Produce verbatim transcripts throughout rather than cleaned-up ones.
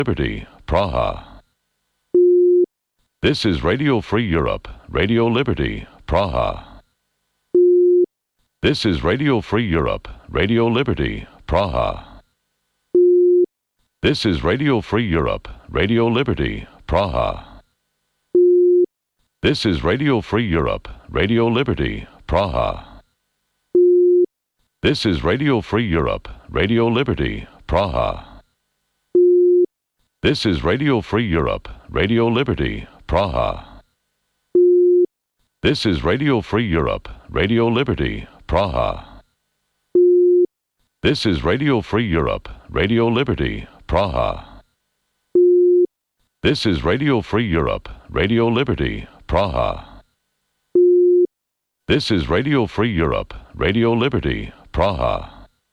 Liberty, Praha. This is Radio Free Europe, Radio Liberty, Praha. This is Radio Free Europe, Radio Liberty, Praha. This is Radio Free Europe, Radio Liberty, Praha. This is Radio Free Europe, Radio Liberty, Praha. This is Radio Free Europe, Radio Liberty, Praha. This is Radio Free Europe, Radio Liberty, Praha. This is Radio Free Europe, Radio Liberty, Praha. This is Radio Free Europe, Radio Liberty, Praha. This is Radio Free Europe, Radio Liberty, Praha. This is Radio Free Europe, Radio Liberty, Praha.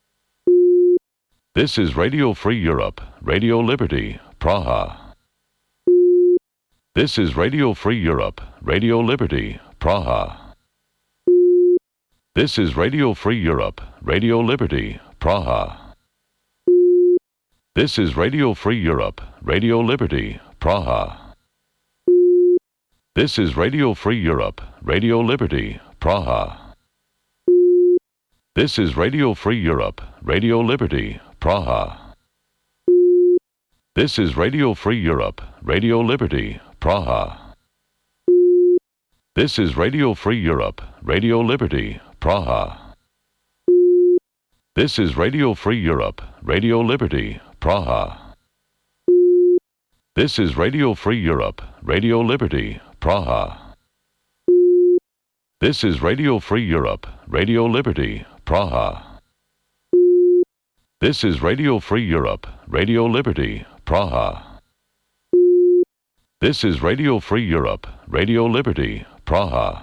This is Radio Free Europe, Radio Liberty, Praha. This is Radio Free Europe, Radio Liberty, Praha. This is Radio Free Europe, Radio Liberty, Praha. This is Radio Free Europe, Radio Liberty, Praha. This is Radio Free Europe, Radio Liberty, Praha. This is Radio Free Europe, Radio Liberty, Praha. This is Radio Free Europe, Radio Liberty, Praha. This is Radio Free Europe, Radio Liberty, Praha. This is Radio Free Europe, Radio Liberty, Praha. This is Radio Free Europe, Radio Liberty, Praha. This is Radio Free Europe, Radio Liberty, Praha. This is Radio Free Europe, Radio Liberty, Praha. This is Radio Free Europe, Radio Liberty, Praha.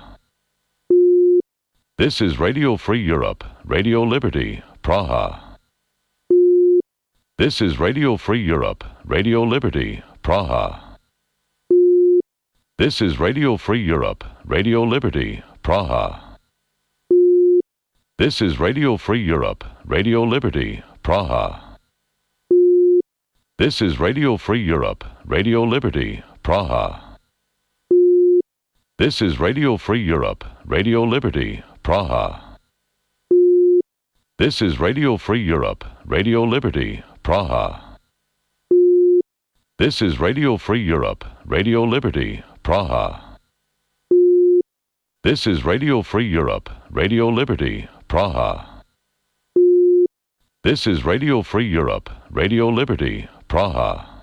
This is Radio Free Europe, Radio Liberty, Praha. This is Radio Free Europe, Radio Liberty, Praha. This is Radio Free Europe, Radio Liberty, Praha. This is Radio Free Europe, Radio Liberty, Praha. This is Radio Free Europe, Radio Liberty, Praha. This is Radio Free Europe, Radio Liberty, Praha. This is Radio Free Europe, Radio Liberty, Praha. This is Radio Free Europe, Radio Liberty, Praha. This is Radio Free Europe, Radio Liberty, Praha. This is Radio Free Europe, Radio Liberty, Praha.